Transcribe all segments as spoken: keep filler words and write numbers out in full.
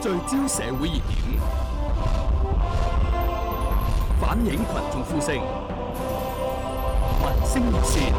聚焦社會熱點，反映群眾呼聲，民聲熱線。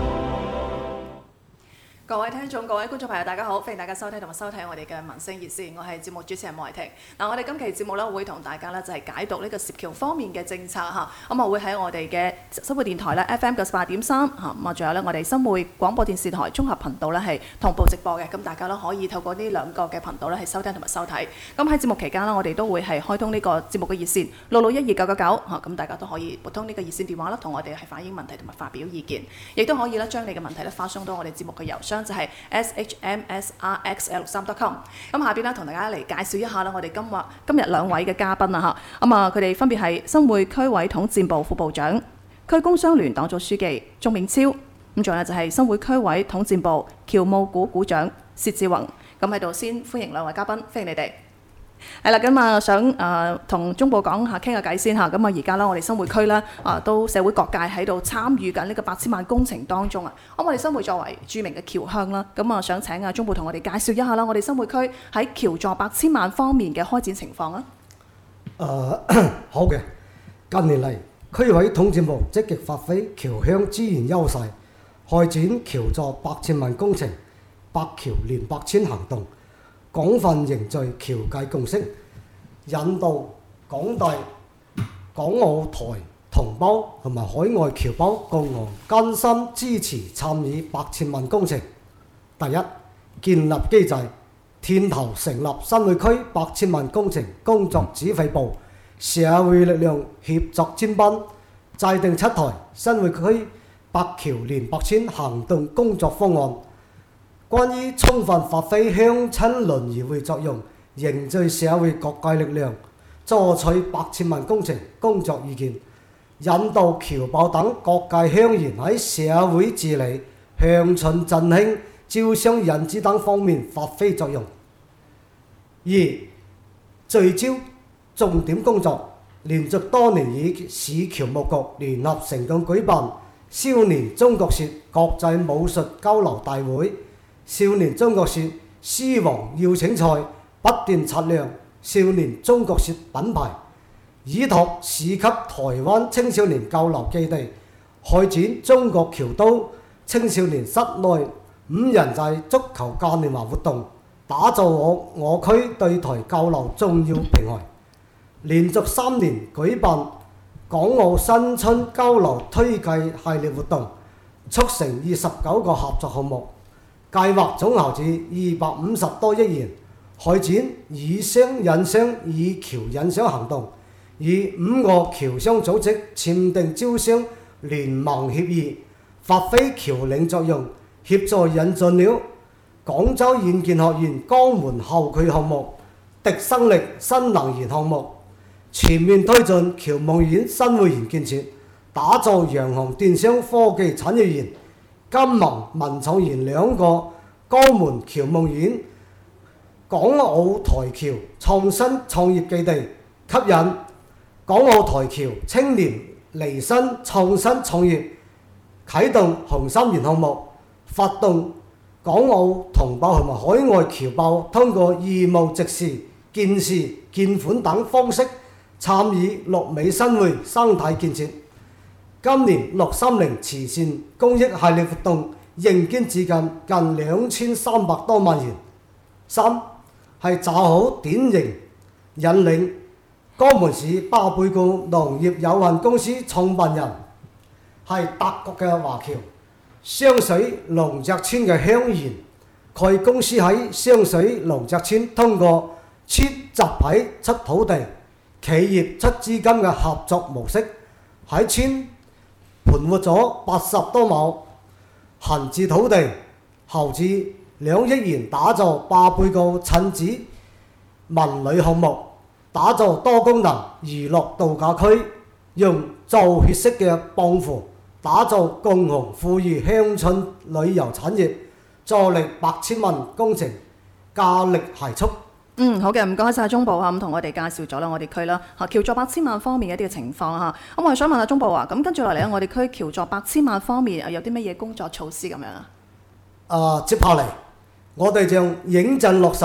各位聽眾、各位觀眾朋友，大家好，歡迎大家收聽同埋收睇我哋嘅民聲熱線，我係節目主持人莫慧婷。嗱，我哋今期節目咧會同大家咧就係解讀呢個涉僑方面嘅政策嚇，咁啊會喺我哋嘅新會電台咧 F M 九十八點三嚇，咁啊仲有咧我哋新會廣播電視台綜合頻道咧係同步直播嘅，咁大家咧可以透過呢兩個嘅頻道咧係收聽同埋收睇。咁喺節目期間咧，我哋都會係開通呢個節目嘅熱線六六一二九九九嚇，咁大家都可以撥通呢個熱線電話啦，同我哋係反映問題同埋發表意見，亦都可以咧將你嘅問題咧發送到我哋節目嘅郵箱，就係 s h m s r x l 三 dot com。咁下邊咧同大家嚟介紹一下啦，我哋今日今日兩位嘅嘉賓啊嚇，咁啊佢哋分別係新會區委統戰部副部長、區工商聯黨組書記鍾銘超，咁仲有就係新會區委統戰部僑務股股長薛志宏。咁喺度先歡迎兩位嘉賓，歡迎你哋。係啦，咁啊想誒同中部講下傾下偈先嚇。咁啊而家啦，我哋新會區咧啊都社會各界喺度參與緊呢個八千萬工程當中啊。咁我哋新會作為著名嘅僑鄉啦，咁啊想請啊中部同我哋介紹一下啦，我哋新會區喺僑助八千萬方面嘅開展情況啊。 誒、呃、好嘅，近年嚟區委統戰部積極發揮僑鄉資源優勢，開展僑助八千萬工程、百僑連八千行動，廣泛凝聚僑界共識，引導廣大港澳台同胞同埋海外僑胞共同甘心支持參與八千萬工程。第一，建立機制，牽頭成立新會區八千萬工程工作指揮部，社會力量協作專班，制定七台新會區百僑連八千行動工作方案。關於充分發揮鄉親聯誼會作用，凝聚社會各界力量，爭取八千萬工程工作意見，引導僑胞等各界鄉員喺社會治理、鄉村振興、招商引資等方面發揮作用。二、聚焦重點工作，連續多年與市僑務局聯合成功舉辦少年中國説國際武術交流大會、少年中國説獅王邀請賽，不斷擦亮少年中國説品牌，依託市級台灣青少年交流基地，開展中國僑都青少年室內五人制足球嘉年華活動，打造我我區對台交流重要平台。連續三年舉辦港澳新春交流推介系列活動，促成二十九個合作項目，計劃總投資二百五十多億元，開展以商引商、以僑引商行動，以五個僑商組織簽訂招商聯盟協議，發揮僑領作用，協助引進了廣州軟件學院江門後區項目、迪生力新能源項目，全面推進僑夢園新會園建設，打造洋行電商科技產業園、金盟文創園兩個江門僑夢園、港澳台僑創新創業基地，吸引港澳台僑青年離新創新創業，啟動紅心園項目，發動港澳同胞同埋海外僑胞通過義務直視、見視、見款等方式參與綠美新會生態建設。今年六三零慈善公益系列活動認捐至近近兩千三百多萬元。三係抓好典型，引領江門市巴貝固農業有限公司創辦人係德國嘅華僑，雙水龍脊村嘅鄉員，佢公司喺雙水龍脊村通過出集體出土地、企業出資金嘅合作模式，喺村盤活咗八十多畝閒置土地，投資兩億元打造巴貝固親子文旅項目，打造多功能娛樂度假區，用造血式嘅幫扶打造共同富裕鄉村旅遊產業，助力八千萬工程加力諧速。 嗯，好嘅，唔該晒中部嚇，咁同我哋介紹咗啦，我哋區啦嚇僑助八千萬方面嘅一啲嘅情況嚇。咁我係想問下中部啊，咁跟住落嚟咧，我哋區僑助八千萬方面有啲乜嘢工作措施咁樣啊？ 啊，接下嚟我哋將認真落實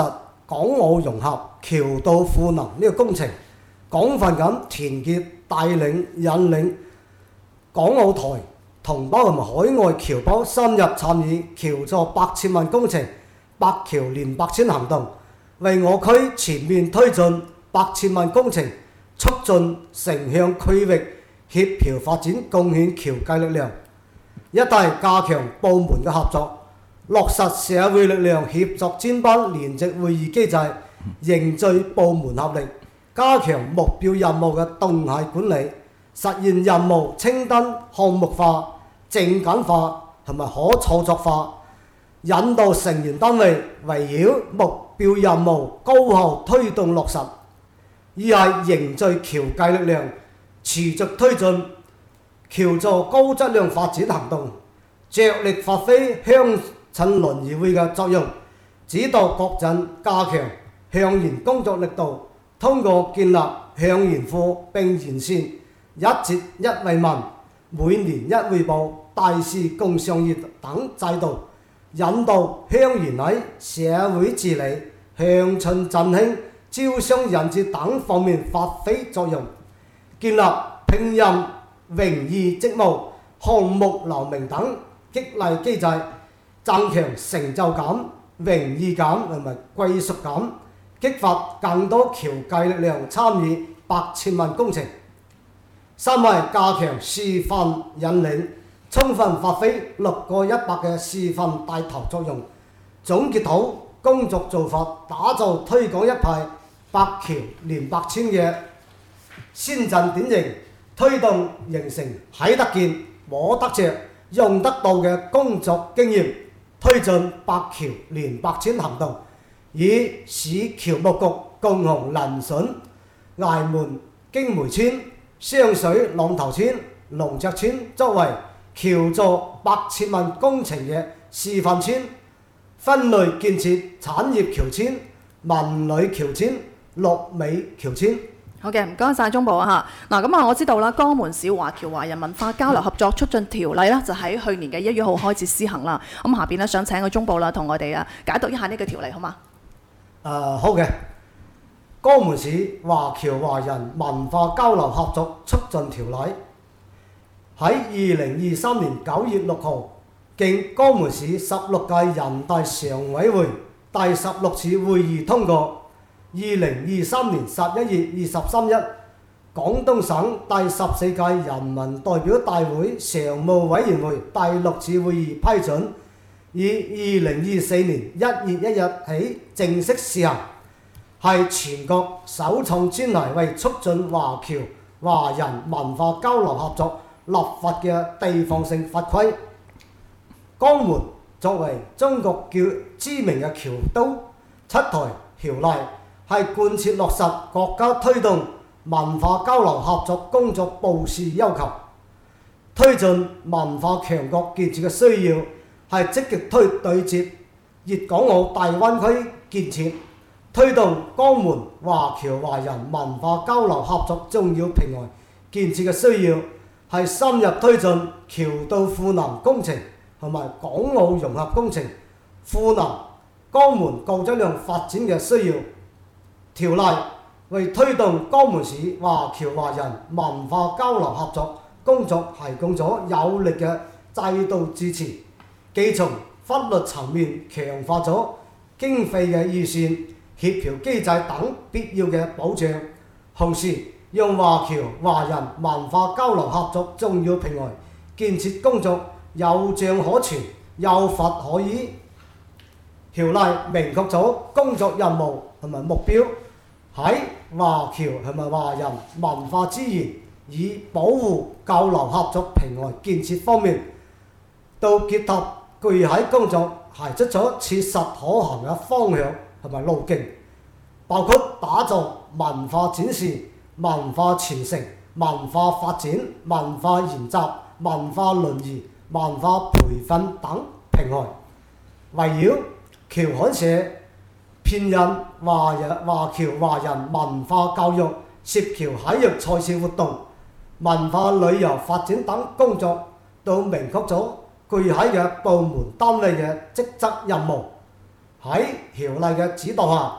港澳融合橋到賦能呢個工程，廣泛咁團結帶領引領港澳台同胞同埋海外僑胞深入參與橋助百千萬工程、百橋連百千行動，為我區全面推進百千萬工程、促進城鄉區域協調發展貢獻橋計力量。一帶加強部門嘅合作，落實社會力量協作專班聯席會議機制，凝聚部門合力，加強目標任務嘅動態管理，實現任務清單項目化、精簡化同埋可操作化，引導成員單位圍繞目標任務高效推動落實。二係凝聚橋計力量，持續推進橋助高質量發展行動，着力發揮鄉鎮聯誼會嘅作用，指導各鎮加強向前工作力度，通過建立向前庫並完善一節一慰問、每年一彙報、大事共商議等制度，引導鄉前喺社會治理、鄉村振興、招商引資等方面發揮作用，建立聘任、榮譽職務、項目留名等激勵機制，增強成就感、榮譽感同埋歸屬感，激發更多橋計力量參與百千萬工程。三係加強示範引領，充分發揮六個一百嘅示範帶頭作用，總結好工作做法，打造推廣一派百橋連百千嘅先進典型，推動形成睇得見、摸得着、用得到嘅工作經驗，推進百橋連百千行動，以市橋務局共同遴選崖門經梅村、雙水浪頭村、龍脊村作為橋助百千萬工程嘅示範村，分類建設產業橋村、文旅橋村、綠美橋村。 好嘅，唔該晒中部啊嚇。嗱咁啊，我知道啦，江門市華僑華人文化交流合作促進條例啦，就喺去年嘅一月號開始施行啦。咁下邊咧想請個中部啦，同我哋啊解讀一下呢個條例好嗎？ 誒、呃、好嘅，江門市華僑華人文化交流合作促進條例喺二零二三年九月六號經江門市十六屆人大常委會第十六次會議通過。二零二三年十一月二十三日，廣東省第十四屆人民代表大會常務委員會第六次會議批准，以二零二四年一月一日起正式施行，係全國首創專題為促進華僑華人文化交流合作立法嘅地方性法規。江門作為中國較知名嘅橋都，出台條例係貫徹落實國家推動文化交流合作工作部署要求，推進文化強國建設嘅需要，係積極推對接粵港澳大灣區建設，推動江門華僑華人文化交流合作重要平台建設嘅需要，係深入推進橋到賦能工程同埋港澳融合工程，賦能江門高質量發展嘅需要。條例為推動江門市華僑華人文化交流合作工作提供咗有力嘅制度支持，既從法律層面強化咗經費嘅預算、協調機制等必要嘅保障，同時讓華僑華人文化交流合作重要平台建設工作有章可循、有法可依。條例明確咗工作任務同埋目標，喺華僑同埋華人文化資源以保護交流合作平台建設方面，到結合具體工作提出咗切實可行嘅方向同埋路徑，包括打造文化展示、文化傳承、文化發展、文化研習、文化倫理、文化培訓等平台，圍繞僑刊社編印華人華僑華人文化教育、涉僑體育賽事活動、文化旅遊發展等工作，都明確咗具體嘅部門單位嘅職責任務。喺條例嘅指導下，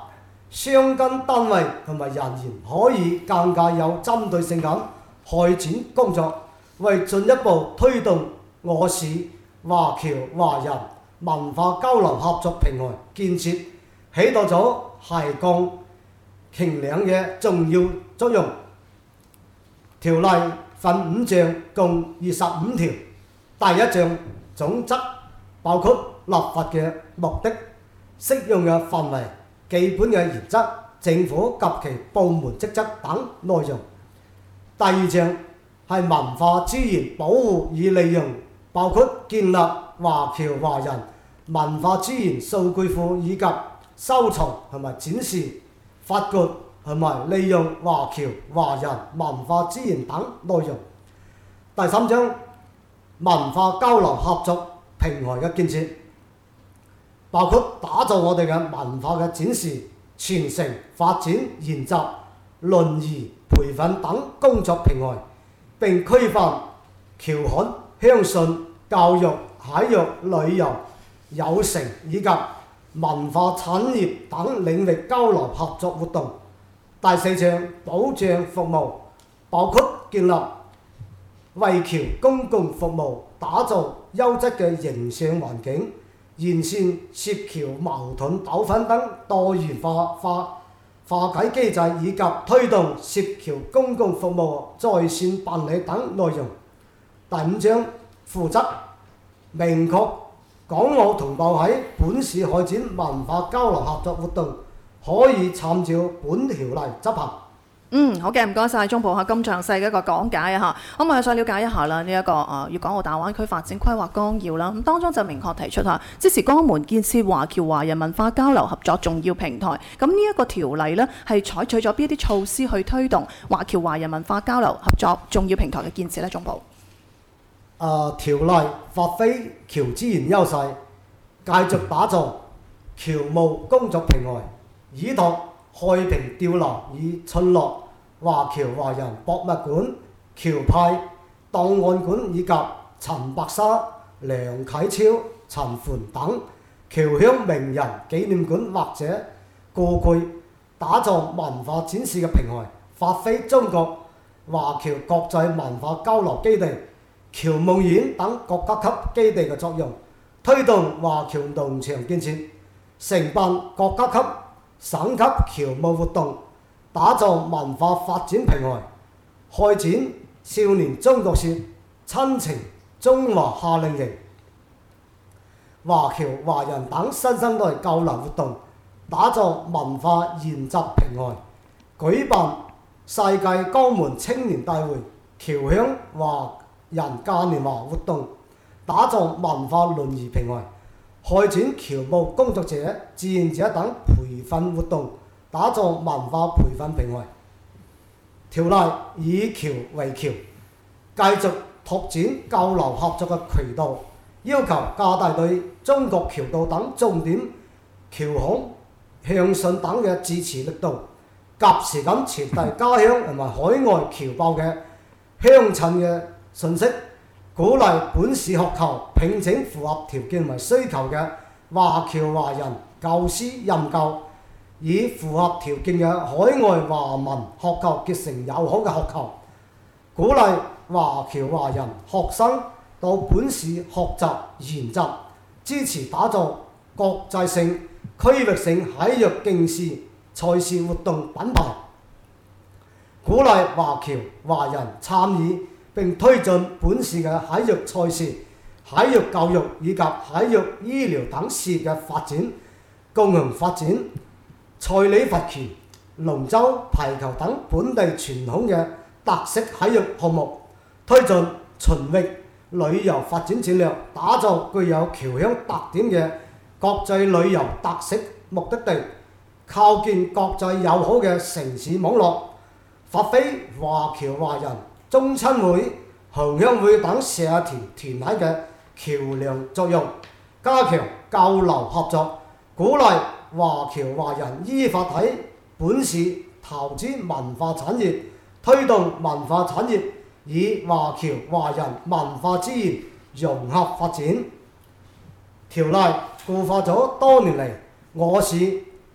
相關單位同埋人員可以更加有針對性咁開展工作，為進一步推動我市華僑華人文化交流合作平台建設起到咗諧鋼擎梁嘅重要作用。條例分五章，共二十五條。第一章總則包括立法嘅目的、適用嘅範圍、基本嘅原則、政府及其部門職責等內容。第二章係文化資源保護與利用，包括建立華僑華人文化資源數據庫以及收藏同埋展示、發掘同埋利用華僑華人文化資源等內容。第三章文化交流合作平台嘅建設，包括打造我哋嘅文化嘅展示、傳承、發展、研習、論議、培訓等工作平台，並區分僑刊、鄉信、教育、體育、旅遊、有成以及文化產業等領域交流合作活動。第四章保障服務，包括建立為僑公共服務，打造優質嘅營商環境，完善涉僑矛盾糾紛等多元化化化解機制，以及推動涉僑公共服務在線辦理等內容。第五章負責明確港澳同胞喺本市開展文化交流合作活動，可以參照本條例執行。 嗯，好嘅，唔該晒鍾部嚇咁詳細嘅一個講解啊嚇。咁我係想了解一下啦，呢、這、一個誒粵港澳大灣區發展規劃綱要啦，咁當中就明確提出嚇支持江門建設華僑華人文化交流合作重要平台。咁呢一個條例呢，係採取咗邊啲措施去推動華僑華人文化交流合作重要平台嘅建設呢？鍾部誒條例發揮僑資源優勢，繼續打造僑務工作平台，依託開平吊樓與村落華僑華人博物館、僑派檔案館以及陳白沙、梁啟超、陳桓等僑鄉名人紀念館或者故居，打造文化展示嘅平台，發揮中國華僑國際文化交流基地、僑夢院等國家級基地嘅作用，推動華僑農場建設，承辦國家級、省級僑務活動，打造文化發展平台，開展少年中國説、親情中華夏令營、華僑華人等新生代交流活動，打造文化研習平台，舉辦世界江門青年大會、僑鄉華人嘉年華活動，打造文化論議平台，開展僑務工作者、志願者等培訓活動，打造文化培訓平台。條例以僑為橋，繼續拓展交流合作嘅渠道，要求加大對中國僑道等重點僑行、鄉信等嘅支持力度，及時咁傳遞家鄉同埋海外僑胞嘅鄉親嘅信息，鼓勵本市學校聘請符合條件同需求嘅華僑華人教師任教，以符合條件嘅海外華文學校結成友好嘅學校，鼓勵華僑華人學生到本市學習研習，支持打造國際性、區域性體育競賽賽事活動品牌，鼓勵華僑華人參與並推進本市嘅體育賽事、體育教育以及體育醫療等事業嘅發展，共同發展賽里佛拳、龍舟、排球等本地傳統嘅特色體育項目，推進巡域旅遊發展戰略，打造具有僑鄉特點嘅國際旅遊特色目的地，構建國際友好嘅城市網絡，發揮華僑華人宗親會、紅鄉會等社團團體嘅橋梁作用，加強交流合作，鼓勵華僑華人依法喺本市投資文化產業，推動文化產業以華僑華人文化資源融合發展。條例固化咗多年嚟我市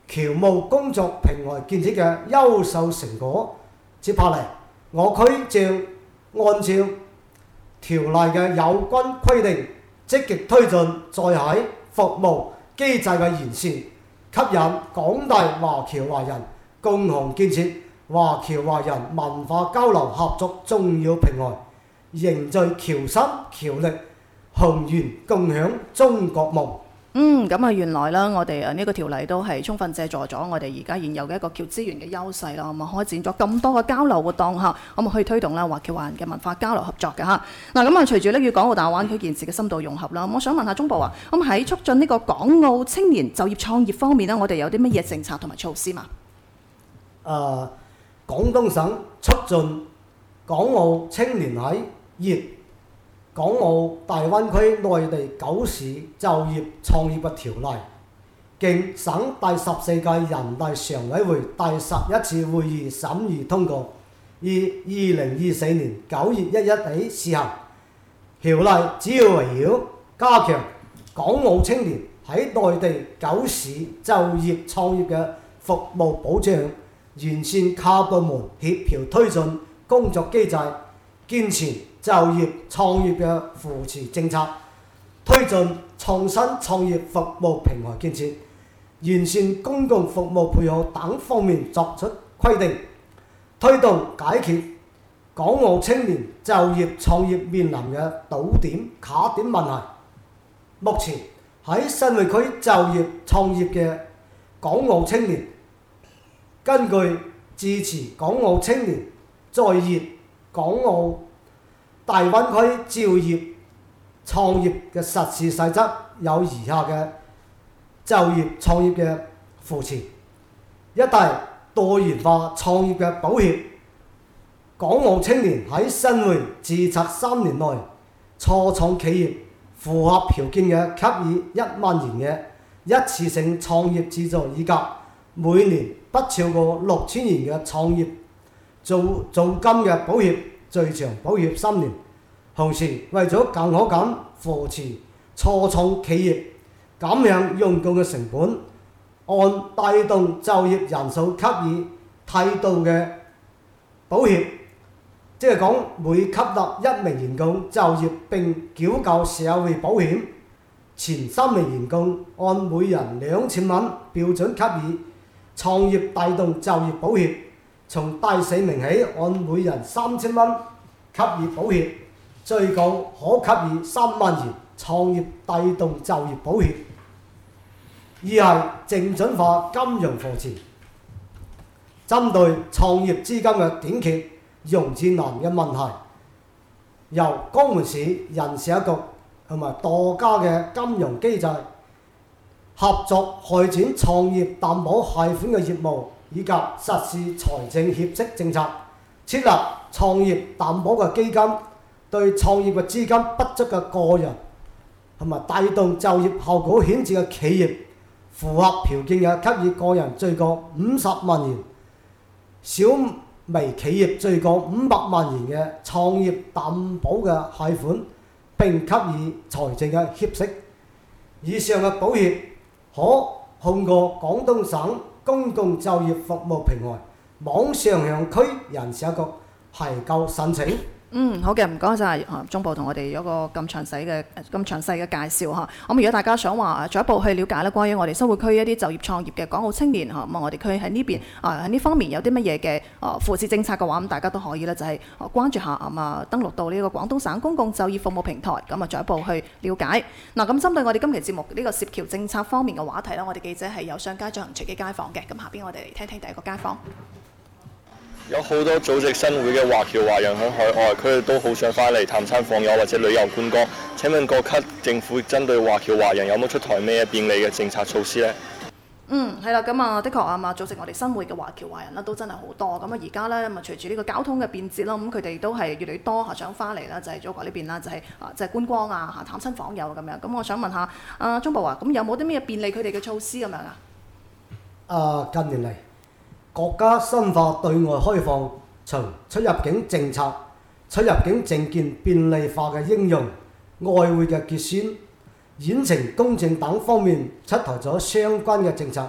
僑務工作平台建設嘅優秀成果。接下嚟，我區將按照條例嘅有關規定，積極推進在喺服務機制嘅完善，吸引廣大華僑華人共同建設華僑華人文化交流合作重要平台，凝聚僑心僑力，宏願共享中國夢。 嗯，咁啊，原來啦，我哋啊呢個條例都係充分借助咗我哋而家現有嘅一個僑資源嘅優勢啦，咁啊開展咗咁多嘅交流活動嚇，咁啊可以推動啦華僑華人嘅文化交流合作嘅嚇。嗱，咁啊隨住呢粵港澳大灣區建設嘅深度融合啦，我想問下中部啊，咁喺促進呢個港澳青年就業創業方面呢，我哋有啲乜嘢政策同埋措施嘛？ 誒、呃，廣東省促進港澳青年喺粵港澳大灣區內地九市就業創業嘅條例，經省第十四屆人大常委會第十一次會議審議通過，於二零二四年九月一日起施行。條例主要圍繞加強港澳青年喺內地九市就業創業嘅服務保障，完善跨部門協調推進工作機制，健全就業創業嘅扶持政策，推進創新創業服務平台建設，完善公共服務配套等方面作出規定，推動解決港澳青年就業創業面臨嘅堵點卡點問題。目前喺新會區就業創業嘅港澳青年，根據支持港澳青年在粵港澳大灣區就業創業嘅實施細則，有以下嘅就業創業嘅扶持：一係多元化創業嘅保險，港澳青年喺新會註冊三年內初創企業符合條件嘅，給予一萬元嘅一次性創業資助，以及每年不超過六千元嘅創業租租金嘅保險，最長保險三年。同時，為咗更好咁扶持初創企業，減輕用工嘅成本，按帶動就業人數給予梯度嘅保險，即係講每吸納一名員工就業並繳交社會保險，前三名員工按每人兩千蚊標準給予創業帶動就業保險，從第四名起按每人三千蚊給予保險，最高可給予三萬元創業帶動就業保險。二係精準化金融扶持，針對創業資金嘅短缺、融資難嘅問題，由江門市人社局同埋多家嘅金融機制合作開展創業擔保貸款嘅業務，以及實施財政協適政策，設立創業擔保嘅基金，對創業嘅資金不足嘅個人同埋帶動就業效果顯著嘅企業，符合條件嘅給予個人最高五十萬元，小微企業最高五百萬元嘅創業擔保嘅貸款，並給予財政嘅協適。以上嘅保險可通過廣東省公共就業服務平台網上向區人社局提交申請。 嗯，好嘅，唔該晒啊，中部同我哋有個咁詳細嘅咁詳細嘅介紹嚇。咁如果大家想話進一步去了解咧，關於我哋新會區一啲就業創業嘅港澳青年嚇，咁啊我哋區喺呢邊啊喺呢方面有啲乜嘢嘅啊扶持政策嘅話，咁大家都可以咧就係關注下啊，登錄到呢個廣東省公共就業服務平台，咁啊進一步去了解。嗱，咁針對我哋今期節目呢個涉僑政策方面嘅話題咧，我哋記者係有上街進行隨機街訪嘅。咁下邊我哋嚟聽聽第一個街訪。 有好多組織新會嘅華僑華人喺海外，佢哋都好想翻嚟探親訪友或者旅遊觀光。請問各級政府針對華僑華人有冇出台咩便利嘅政策措施呢？ 嗯，係啦，咁啊，的確啊嘛，組成我哋新會嘅華僑華人啦，都真係好多。咁啊，而家咧，咁啊，隨住呢個交通嘅便捷啦，咁佢哋都係越嚟越多嚇想翻嚟啦，就係祖國呢邊啦，就係啊，就係觀光啊嚇，探親訪友咁樣。咁我想問下啊，中部啊，咁有冇啲咩便利佢哋嘅措施咁樣啊？ 啊，近年嚟，國家深化對外開放，從出入境政策、出入境證件便利化嘅應用、外匯嘅結算、遠程公證等方面出台咗相關嘅政策，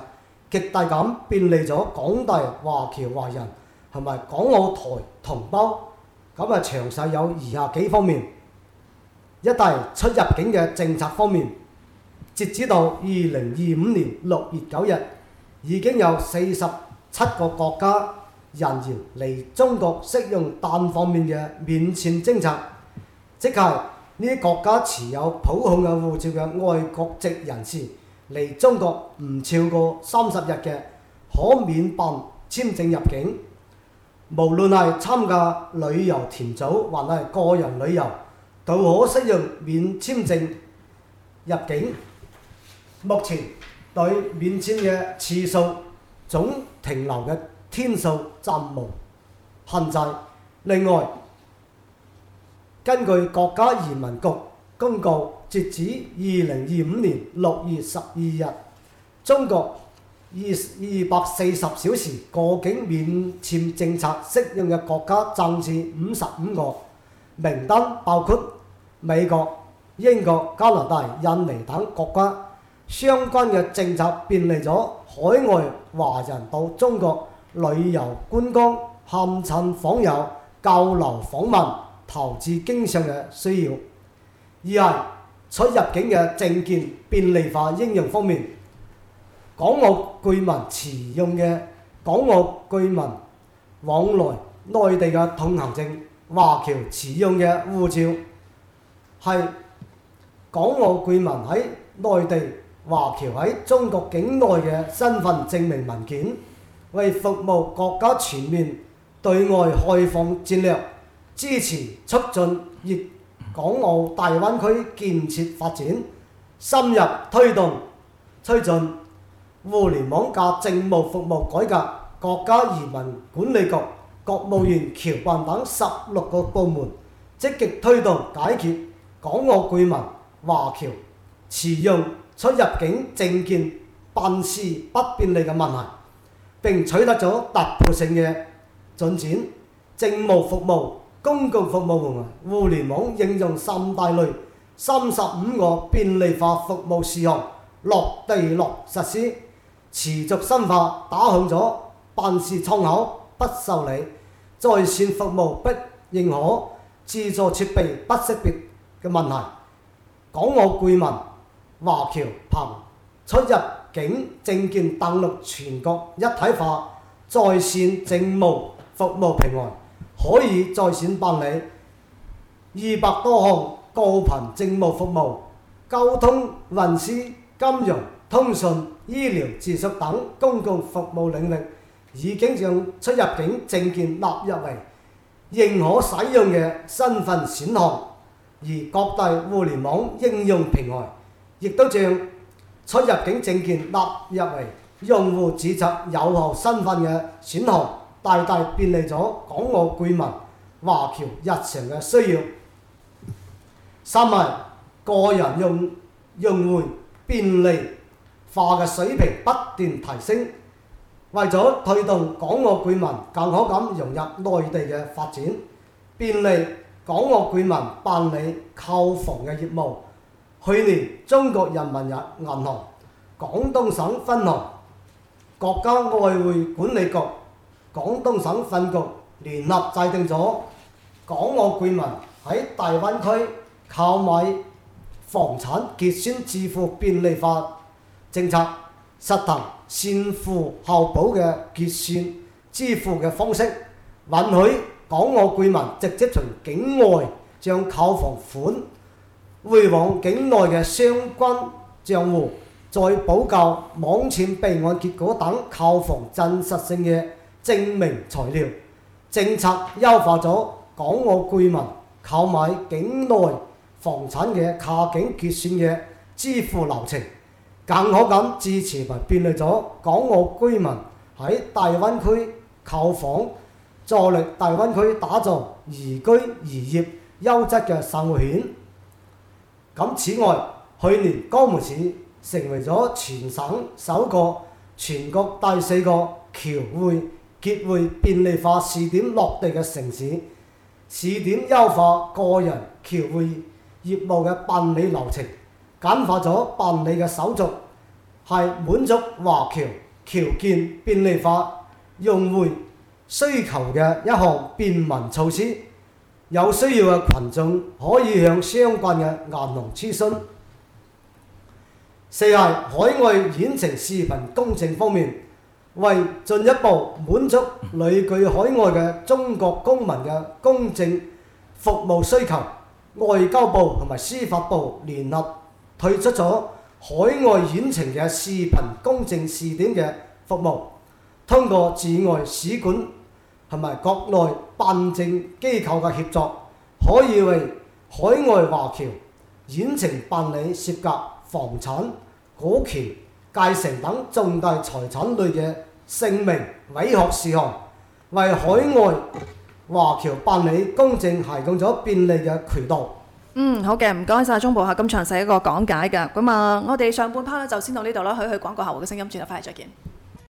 極大咁便利咗廣大華僑華人同埋港澳台同胞。咁啊，詳細有以下幾方面：一係出入境嘅政策方面，截止到二零二五年六月九日，已經有四十七個國家人員嚟中國適用單方面嘅免簽政策，即係呢啲國家持有普控嘅護照嘅外國籍人士嚟中國唔超過三十日嘅，可免辦簽證入境。無論係參加旅遊團組還係個人旅遊，都可適用免簽證入境。目前對免簽嘅次數、總停留嘅天數暫無限制。另外，根據國家移民局公告，截止二零二五年六月十二日，中國二二百四十小時過境免簽政策適用嘅國家增至五十五個，名單包括美國、英國、加拿大、印尼等國家。相關嘅政策便利咗海外華人到中國旅遊觀光、探親訪友、交流訪問、投資經商嘅需要。二係出入境嘅證件便利化應用方面，港澳居民持用嘅港澳居民往來內地嘅通行證、華僑持用嘅護照，係港澳居民喺內地華僑喺中國境內嘅身份證明文件，為服務國家全面對外開放戰略，支持促進粵港澳大灣區建設發展，深入推動推進互聯網加政務服務改革。國家移民管理局、國務院僑辦等十六個部門積極推動解決港澳居民華僑持用出入境證件辦事不便利嘅問題，並取得咗突破性嘅進展。政務服務、公共服務同互聯網應用三大類三十五個便利化服務事項落地落實施，持續深化，打響咗辦事窗口不受理、在線服務不認可、自助設備不識別嘅問題。港澳居民華僑憑出入境證件登錄全國一體化在線政務服務平台，可以在線辦理二百多項高頻政務服務，交通運輸、金融、通訊、醫療、住宿等公共服務領域已經將出入境證件納入為認可使用嘅身份選項，而各大互聯網應用平台亦都將出入境證件納入為用戶註冊有效身份嘅選項，大大便利咗港澳居民華僑日常嘅需要。三係個人用用戶便利化嘅水平不斷提升，為咗推動港澳居民更好咁融入內地嘅發展，便利港澳居民辦理購房嘅業務。去年，中國人民銀行廣東省分行、國家外匯管理局廣東省分局聯合制定咗港澳居民喺大灣區購買房產結算支付便利化政策，實行先付後補嘅結算支付嘅方式，允許港澳居民直接從境外將購房款匯往境內嘅相關帳戶，再補交網簽備案結果等購房真實性嘅證明材料。政策優化咗港澳居民購買境內房產嘅跨境結算嘅支付流程，更好咁支持同便利咗港澳居民喺大灣區購房，助力大灣區打造宜居宜業優質嘅生活圈。咁此外，去年江門市成為咗全省首個、全國第四個僑匯結匯便利化試點落地嘅城市。試點優化個人僑匯業務嘅辦理流程，簡化咗辦理嘅手續，係滿足華僑條件便利化用戶需求嘅一項便民措施，有需要嘅群眾可以向相關嘅銀行諮詢。四係海外遠程視頻公證方面，為進一步滿足旅居海外嘅中國公民嘅公證服務需求，外交部同埋司法部聯合推出咗海外遠程嘅視頻公證試點嘅服務，通過駐外使館同埋國內辦證機構嘅協作，可以為海外華僑遠程辦理涉及房產、股權、繼承等重大財產類嘅姓名委託事項，為海外華僑辦理公證提供咗便利嘅渠道。 嗯，好嘅，唔該晒鐘部客咁詳細一個講解㗎。咁啊，我哋上半 part 咧就先到呢度啦，去去廣告後嘅聲音轉頭翻嚟再見。